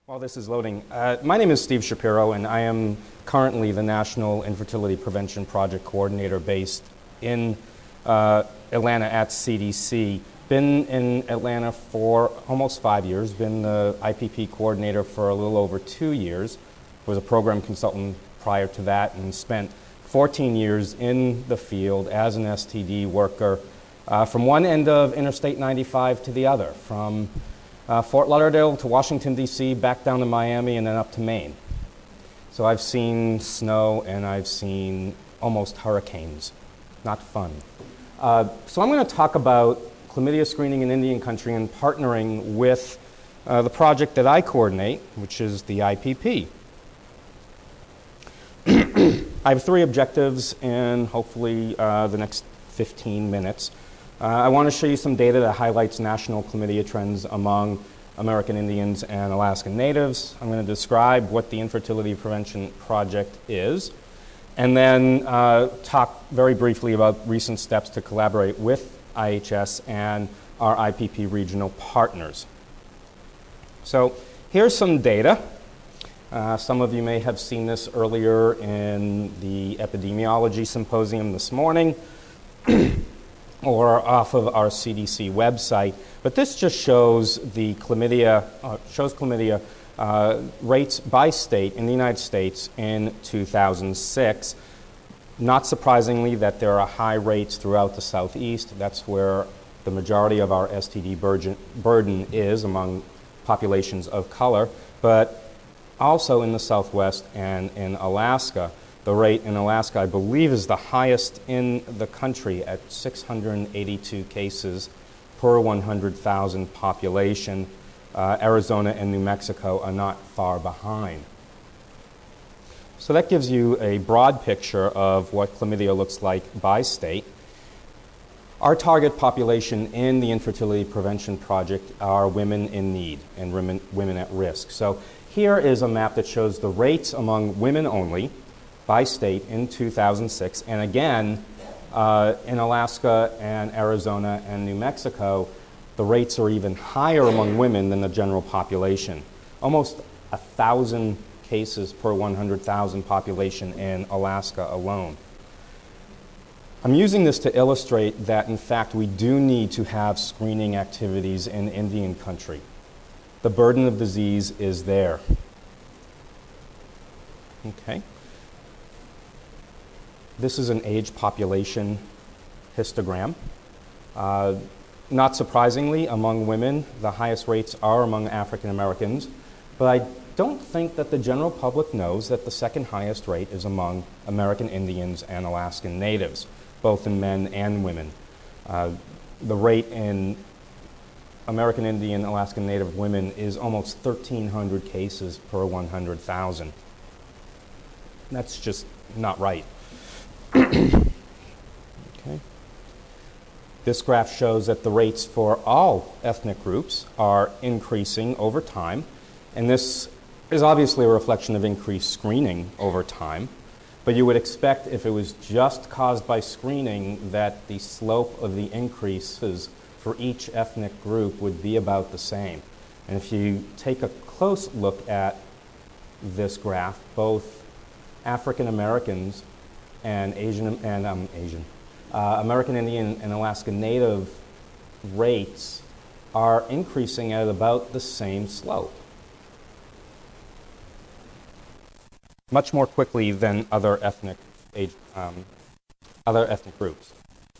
While this is loading, my name is Steve Shapiro, and I am currently the National Infertility Prevention Project Coordinator based in Atlanta at CDC. Been in Atlanta for almost 5 years, been the IPP coordinator for a little over 2 years, was a program consultant prior to that, and spent 14 years in the field as an STD worker from one end of Interstate 95 to the other, from Fort Lauderdale to Washington, D.C., back down to Miami, and then up to Maine. So I've seen snow and I've seen almost hurricanes. Not fun. So I'm going to talk about chlamydia screening in Indian country and partnering with the project that I coordinate, which is the IPP. I have 3 objectives in hopefully the next 15 minutes. I want to show you some data that highlights national chlamydia trends among American Indians and Alaskan Natives. I'm going to describe what the Infertility Prevention Project is, and then talk very briefly about recent steps to collaborate with IHS and our IPP regional partners. So here's some data. Some of you may have seen this earlier in the epidemiology symposium this morning or off of our CDC website. But this just shows the chlamydia, rates by state in the United States in 2006. Not surprisingly that there are high rates throughout the Southeast. That's where the majority of our STD burden is among populations of color, but also in the Southwest and in Alaska. The rate in Alaska, I believe, is the highest in the country at 682 cases per 100,000 population. Arizona and New Mexico are not far behind. So that gives you a broad picture of what chlamydia looks like by state. Our target population in the Infertility Prevention Project are women in need and women at risk. So here is a map that shows the rates among women only by state in 2006. And again, in Alaska and Arizona and New Mexico, the rates are even higher among women than the general population. Almost 1,000 cases per 100,000 population in Alaska alone. I'm using this to illustrate that, in fact, we do need to have screening activities in Indian country. The burden of disease is there. Okay. This is an age population histogram. Not surprisingly, among women, the highest rates are among African Americans, but I don't think that the general public knows that the second highest rate is among American Indians and Alaskan Natives, both in men and women. The rate in American Indian, Alaskan Native women is almost 1,300 cases per 100,000. That's just not right. Okay. This graph shows that the rates for all ethnic groups are increasing over time, and this is obviously a reflection of increased screening over time. But you would expect, if it was just caused by screening, that the slope of the increases for each ethnic group would be about the same. And if you take a close look at this graph, both African Americans and American Indian and Alaskan Native rates are increasing at about the same slope. Much more quickly than other ethnic groups.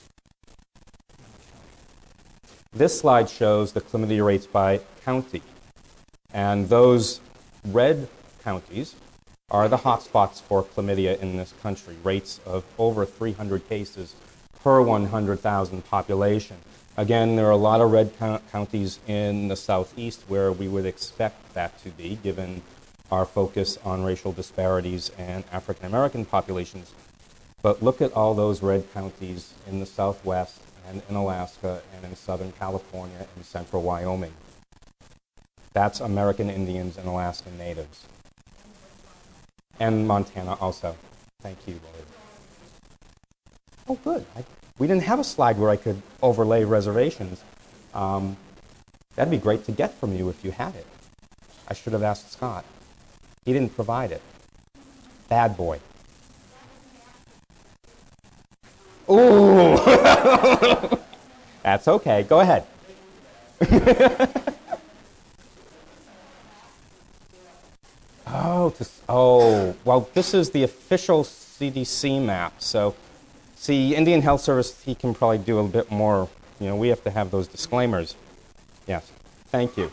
This slide shows the chlamydia rates by county, and those red counties are the hotspots for chlamydia in this country, rates of over 300 cases per 100,000 population. Again, there are a lot of red counties in the Southeast where we would expect that to be, given our focus on racial disparities and African American populations. But look at all those red counties in the Southwest and in Alaska and in Southern California and Central Wyoming. That's American Indians and Alaskan Natives. And Montana also. Thank you, Lloyd. Oh, good. We didn't have a slide where I could overlay reservations. That'd be great to get from you if you had it. I should have asked Scott. He didn't provide it. Bad boy. Ooh! That's okay. Go ahead. Well, this is the official CDC map. So, see, Indian Health Service, he can probably do a bit more. We have to have those disclaimers. Yes. Thank you.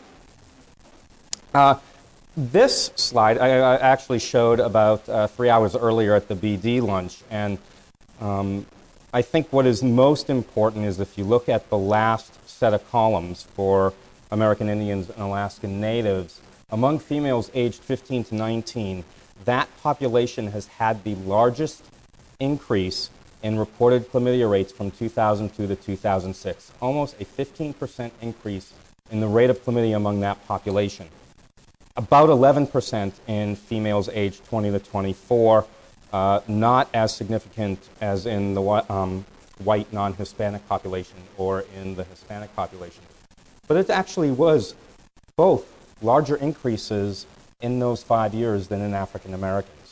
This slide I actually showed about 3 hours earlier at the BD lunch, and I think what is most important is if you look at the last set of columns for American Indians and Alaskan Natives, among females aged 15 to 19, that population has had the largest increase in reported chlamydia rates from 2002 to 2006, almost a 15% increase in the rate of chlamydia among that population. About 11% in females aged 20 to 24, not as significant as in the white non-Hispanic population or in the Hispanic population. But it actually was both larger increases in those 5 years than in African Americans.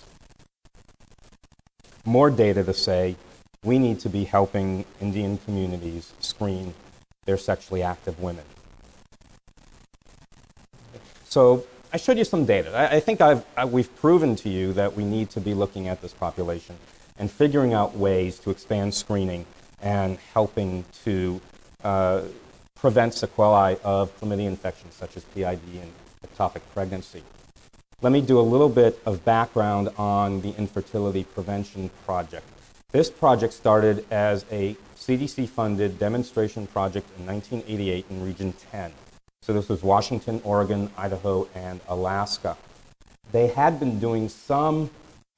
More data to say we need to be helping Indian communities screen their sexually active women. So I showed you some data. I think we've proven to you that we need to be looking at this population and figuring out ways to expand screening and helping to prevent sequelae of chlamydia infections such as PID and ectopic pregnancy. Let me do a little bit of background on the Infertility Prevention Project. This project started as a CDC-funded demonstration project in 1988 in Region 10. So this was Washington, Oregon, Idaho, and Alaska. They had been doing some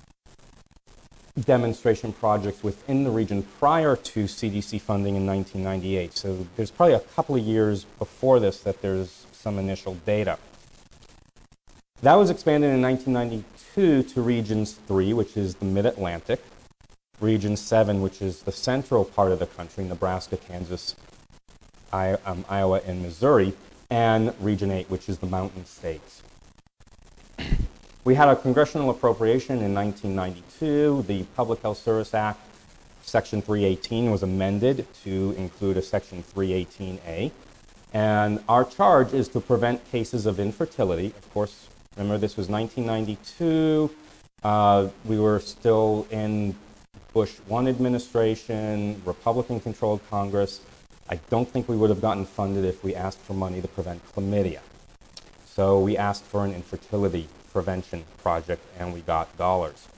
demonstration projects within the region prior to CDC funding in 1998. So there's probably a couple of years before this that there's some initial data. That was expanded in 1992 to Regions 3, which is the Mid-Atlantic, Region 7, which is the central part of the country, Nebraska, Kansas, Iowa, and Missouri, and Region 8, which is the mountain states. We had a congressional appropriation in 1992. The Public Health Service Act, Section 318, was amended to include a Section 318A. And our charge is to prevent cases of infertility. Of course, remember this was 1992. We were still in Bush 1 administration, Republican-controlled Congress. I don't think we would have gotten funded if we asked for money to prevent chlamydia. So we asked for an infertility prevention project, and we got dollars.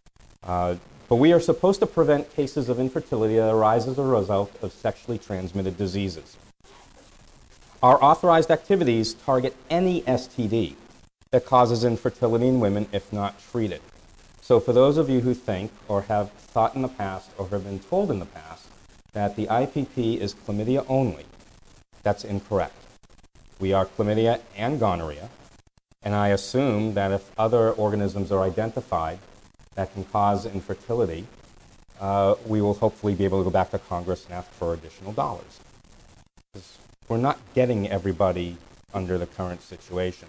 But we are supposed to prevent cases of infertility that arise as a result of sexually transmitted diseases. Our authorized activities target any STD that causes infertility in women if not treated. So for those of you who think or have thought in the past or have been told in the past that the IPP is chlamydia only, that's incorrect. We are chlamydia and gonorrhea, and I assume that if other organisms are identified that can cause infertility, we will hopefully be able to go back to Congress and ask for additional dollars. We're not getting everybody under the current situation.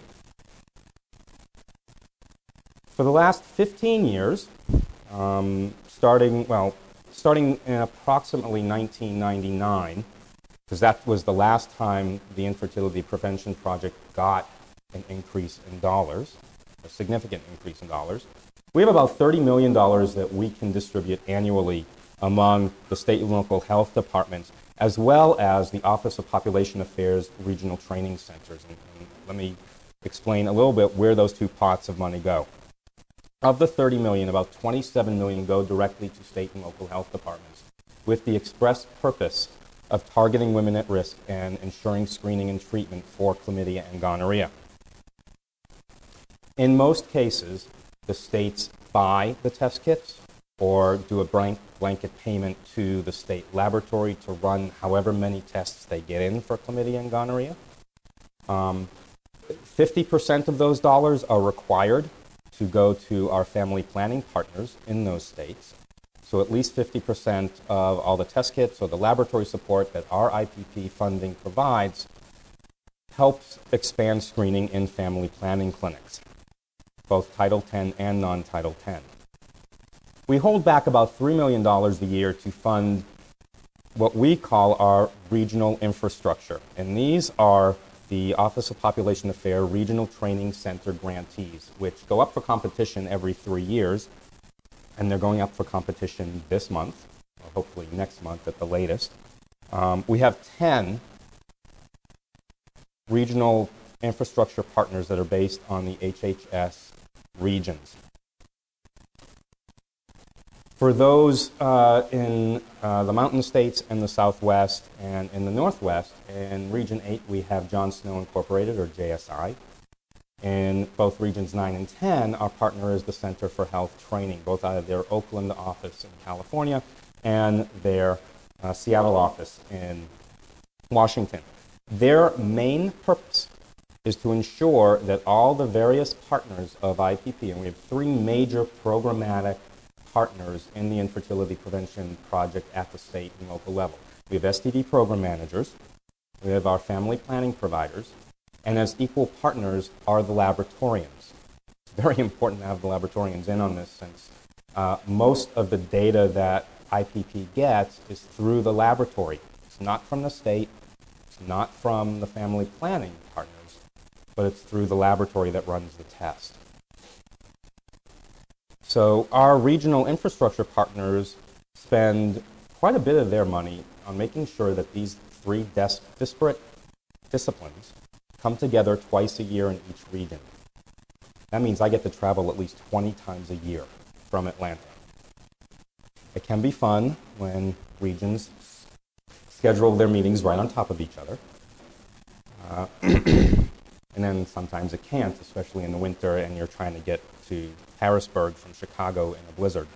For the last 15 years, starting in approximately 1999, because that was the last time the Infertility Prevention Project got an increase in dollars, a significant increase in dollars, we have about $30 million that we can distribute annually among the state and local health departments, as well as the Office of Population Affairs regional training centers. And let me explain a little bit where those two pots of money go. Of the 30 million, about 27 million go directly to state and local health departments with the express purpose of targeting women at risk and ensuring screening and treatment for chlamydia and gonorrhea. In most cases, the states buy the test kits or do a blanket payment to the state laboratory to run however many tests they get in for chlamydia and gonorrhea. 50% of those dollars are required to go to our family planning partners in those states. So at least 50% of all the test kits or the laboratory support that our IPP funding provides helps expand screening in family planning clinics, both Title X and non-Title X. We hold back about $3 million a year to fund what we call our regional infrastructure. And these are the Office of Population Affairs Regional Training Center grantees, which go up for competition every 3 years. And they're going up for competition this month, or hopefully next month at the latest. We have 10 regional infrastructure partners that are based on the HHS regions. For those in the Mountain States and the Southwest and in the Northwest, in Region 8 we have John Snow Incorporated, or JSI. In both Regions 9 and 10, our partner is the Center for Health Training, both out of their Oakland office in California and their Seattle office in Washington. Their main purpose is to ensure that all the various partners of IPP, and we have 3 major programmatic partners in the infertility prevention project at the state and local level. We have STD program managers, we have our family planning providers, and as equal partners are the laboratorians. It's very important to have the laboratorians in on this, since most of the data that IPP gets is through the laboratory. It's not from the state, it's not from the family planning partners, but it's through the laboratory that runs the test. So our regional infrastructure partners spend quite a bit of their money on making sure that these 3 disparate disciplines come together twice a year in each region. That means I get to travel at least 20 times a year from Atlanta. It can be fun when regions schedule their meetings right on top of each other. And then sometimes it can't, especially in the winter and you're trying to get to Harrisburg from Chicago in a blizzard.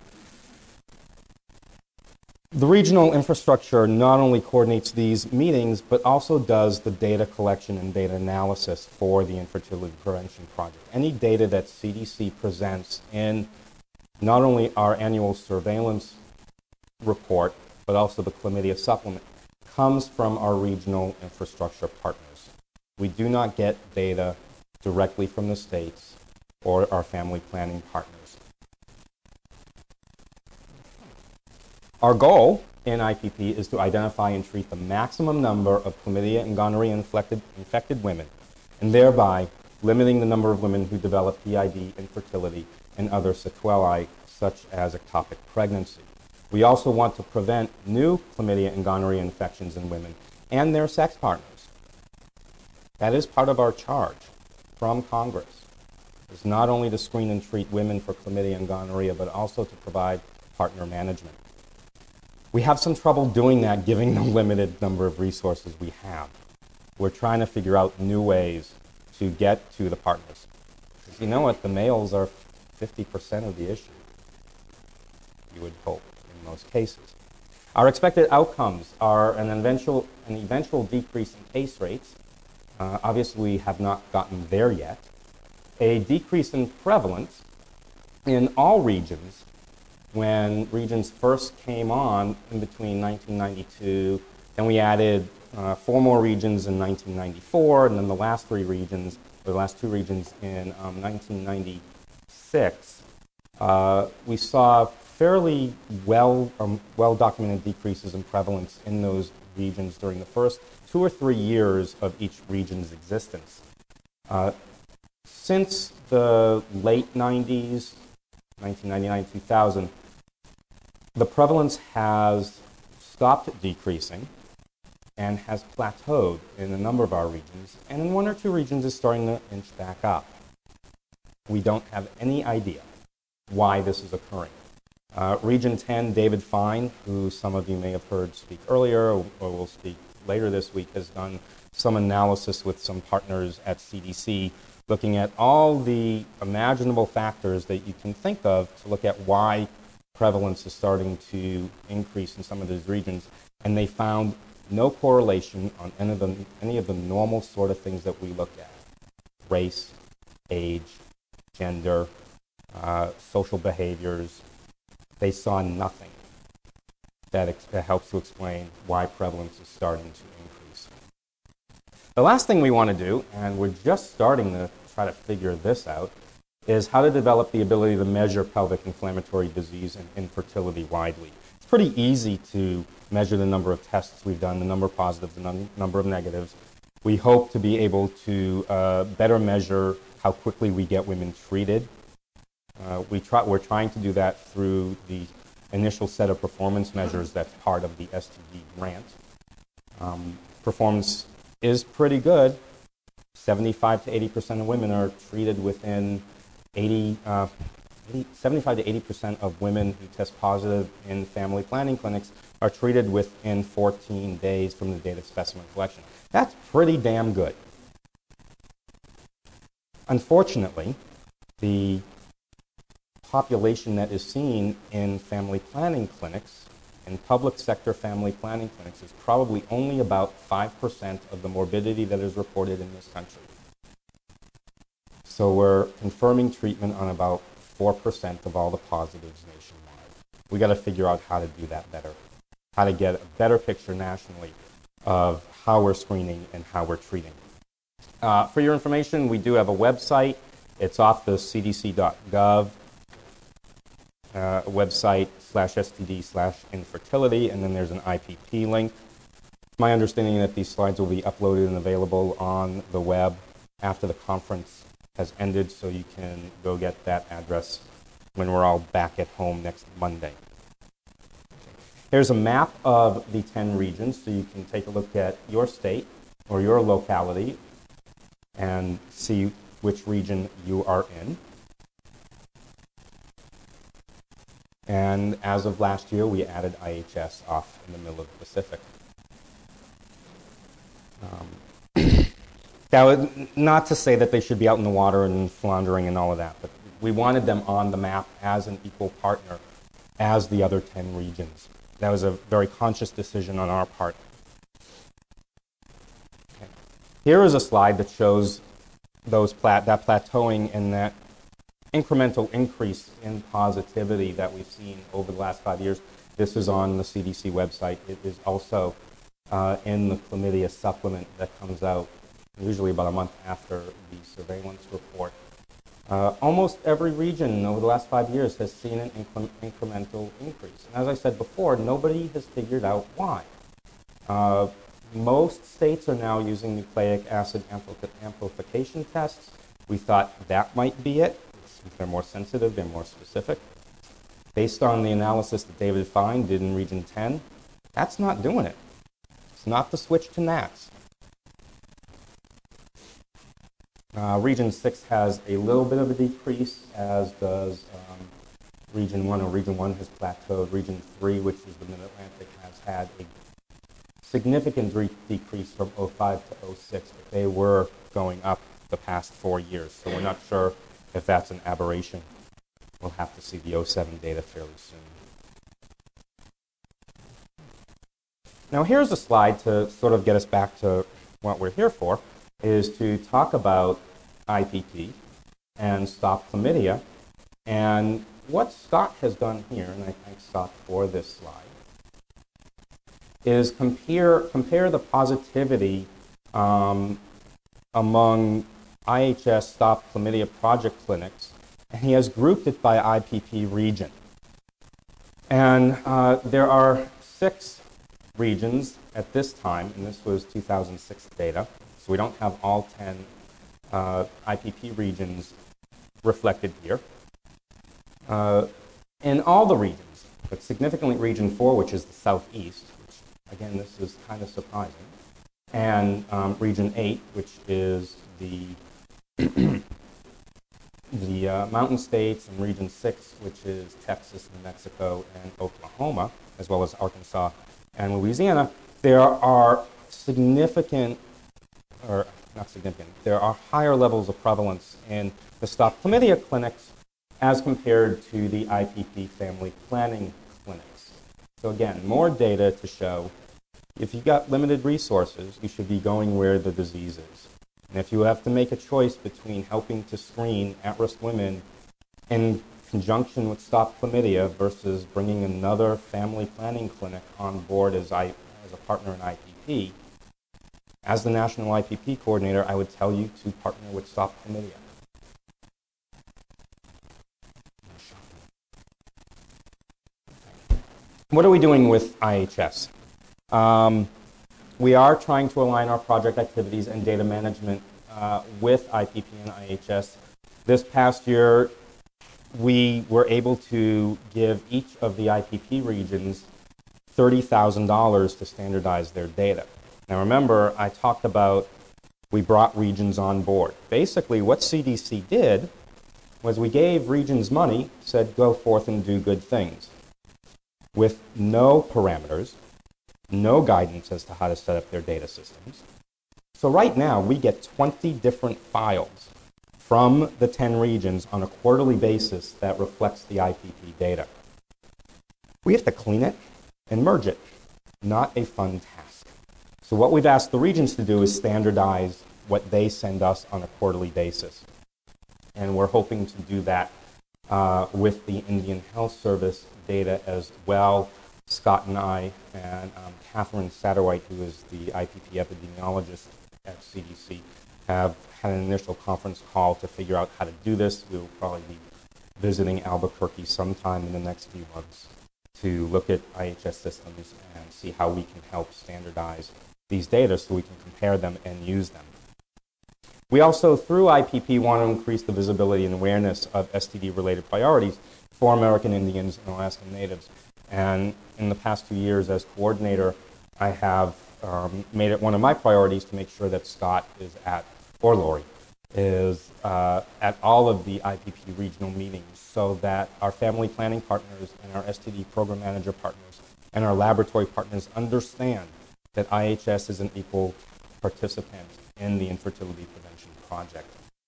The regional infrastructure not only coordinates these meetings, but also does the data collection and data analysis for the infertility prevention project. Any data that CDC presents in not only our annual surveillance report, but also the chlamydia supplement, comes from our regional infrastructure partners. We do not get data directly from the states or our family planning partners. Our goal in IPP is to identify and treat the maximum number of chlamydia and gonorrhea infected women, and thereby limiting the number of women who develop PID, infertility, and other sequelae such as ectopic pregnancy. We also want to prevent new chlamydia and gonorrhea infections in women and their sex partners. That is part of our charge from Congress. It's not only to screen and treat women for chlamydia and gonorrhea, but also to provide partner management. We have some trouble doing that given the limited number of resources we have. We're trying to figure out new ways to get to the partners. Because you know what, the males are 50% of the issue, you would hope, in most cases. Our expected outcomes are an eventual decrease in case rates. Obviously, we have not gotten there yet. A decrease in prevalence in all regions. When regions first came on in between 1992, then we added 4 more regions in 1994, and then the last 3 regions, or the last 2 regions in 1996. We saw fairly well-documented decreases in prevalence in those regions during the first 2 or 3 years of each region's existence. Since the late 90s, 1999-2000, the prevalence has stopped decreasing and has plateaued in a number of our regions, and in 1 or 2 regions is starting to inch back up. We don't have any idea why this is occurring. Region 10, David Fine, who some of you may have heard speak earlier or will speak later this week, has done some analysis with some partners at CDC looking at all the imaginable factors that you can think of to look at why prevalence is starting to increase in some of those regions, and they found no correlation on any of the normal sort of things that we look at: race, age, gender, social behaviors. They saw nothing that helps to explain why prevalence is starting to increase. The last thing we want to do, and we're just starting to try to figure this out, is how to develop the ability to measure pelvic inflammatory disease and infertility widely. It's pretty easy to measure the number of tests we've done, the number of positives, the number of negatives. We hope to be able to better measure how quickly we get women treated. We're trying to do that through the initial set of performance measures that's part of the STD grant. Performance is pretty good. 75 to 80% of women are treated within 75 to 80% of women who test positive in family planning clinics are treated within 14 days from the date of specimen collection. That's pretty damn good. Unfortunately, the population that is seen in family planning clinics, in public sector family planning clinics, is probably only about 5% of the morbidity that is reported in this country. So we're confirming treatment on about 4% of all the positives nationwide. We got to figure out how to do that better, how to get a better picture nationally of how we're screening and how we're treating. For your information, we do have a website. It's off the cdc.gov website /STD/infertility, and then there's an IPP link. My understanding that these slides will be uploaded and available on the web after the conference has ended, so you can go get that address when we're all back at home next Monday. Here's a map of the 10 regions, so you can take a look at your state or your locality and see which region you are in. And as of last year, we added IHS off in the middle of the Pacific. Now, not to say that they should be out in the water and floundering and all of that, but we wanted them on the map as an equal partner as the other 10 regions. That was a very conscious decision on our part. Okay. Here is a slide that shows that plateauing and that incremental increase in positivity that we've seen over the last 5 years. This is on the CDC website. It is also in the chlamydia supplement that comes out usually about a month after the surveillance report. Almost every region over the last 5 years has seen an incremental increase. And as I said before, nobody has figured out why. Most states are now using nucleic acid amplification tests. We thought that might be it. They're more sensitive, they're more specific. Based on the analysis that David Fine did in Region 10, that's not doing it. It's not the switch to NATs. Region 6 has a little bit of a decrease, as does Region 1, or Region 1 has plateaued. Region 3, which is the Mid-Atlantic, has had a significant decrease from 05 to 06, but they were going up the past 4 years, so we're not sure if that's an aberration. We'll have to see the 07 data fairly soon. Now here's a slide to sort of get us back to what we're here for, is to talk about IPP and stop chlamydia. And what Scott has done here, and I thank Scott for this slide, is compare the positivity among IHS Stop Chlamydia project clinics, and he has grouped it by IPP region. And there are 6 regions at this time, and this was 2006 data, so we don't have all 10 IPP regions reflected here. In all the regions, but significantly Region 4, which is the southeast, which again, this is kind of surprising, and Region 8, which is the mountain states, and Region 6, which is Texas, New Mexico, and Oklahoma, as well as Arkansas and Louisiana, there are there are higher levels of prevalence in the Stop Chlamydia clinics as compared to the IPP family planning clinics. So again, more data to show if you've got limited resources, you should be going where the disease is. And if you have to make a choice between helping to screen at-risk women in conjunction with Stop Chlamydia versus bringing another family planning clinic on board as a partner in IPP, As the National IPP Coordinator, I would tell you to partner with Stop Chlamydia. What are we doing with IHS? We are trying to align our project activities and data management with IPP and IHS. This past year, we were able to give each of the IPP regions $30,000 to standardize their data. Now remember, I talked about we brought regions on board. Basically, what CDC did was we gave regions money, said go forth and do good things, with no parameters, no guidance as to how to set up their data systems. So right now, we get 20 different files from the 10 regions on a quarterly basis that reflects the IPP data. We have to clean it and merge it. Not a fun task. So what we've asked the regions to do is standardize what they send us on a quarterly basis. And we're hoping to do that with the Indian Health Service data as well. Scott and I and Catherine Satterwhite, who is the IPP epidemiologist at CDC, have had an initial conference call to figure out how to do this. We will probably be visiting Albuquerque sometime in the next few months to look at IHS systems and see how we can help standardize these data so we can compare them and use them. We also, through IPP, want to increase the visibility and awareness of STD-related priorities for American Indians and Alaskan Natives. And in the past 2 years as coordinator, I have made it one of my priorities to make sure that Scott is at, or Lori, is at all of the IPP regional meetings so that our family planning partners and our STD program manager partners and our laboratory partners understand that IHS is an equal participant in the infertility prevention project.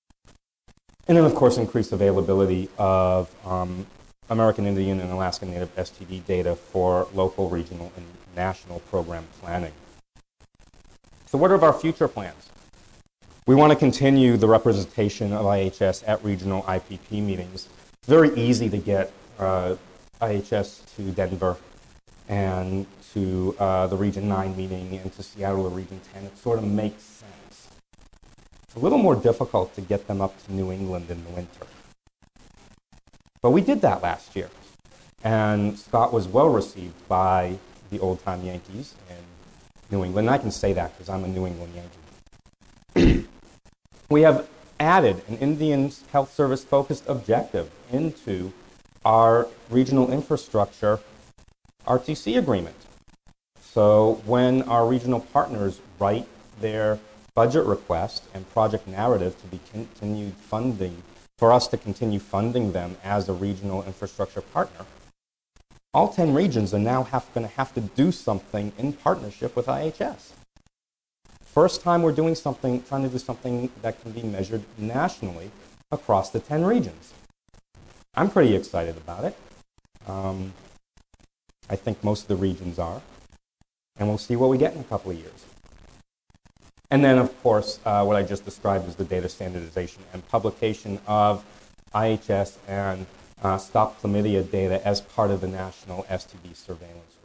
And then, of course, increased availability of American Indian and Alaska Native STD data for local, regional, and national program planning. So what are our future plans? We want to continue the representation of IHS at regional IPP meetings. It's very easy to get IHS to Denver and to the Region 9 meeting and to Seattle or Region 10. It sort of makes sense. It's a little more difficult to get them up to New England in the winter. But we did that last year. And Scott was well received by the old-time Yankees in New England. And I can say that because I'm a New England Yankee. We have added an Indian Health Service focused objective into our regional infrastructure RTC agreement. So when our regional partners write their budget request and project narrative to be continued funding, for us to continue funding them as a regional infrastructure partner, all 10 regions are now going to have to do something in partnership with IHS. First time we're doing something, trying to do something that can be measured nationally across the 10 regions. I'm pretty excited about it. I think most of the regions are. And we'll see what we get in a couple of years. And then, of course, what I just described is the data standardization and publication of IHS and Stop Chlamydia data as part of the national STD surveillance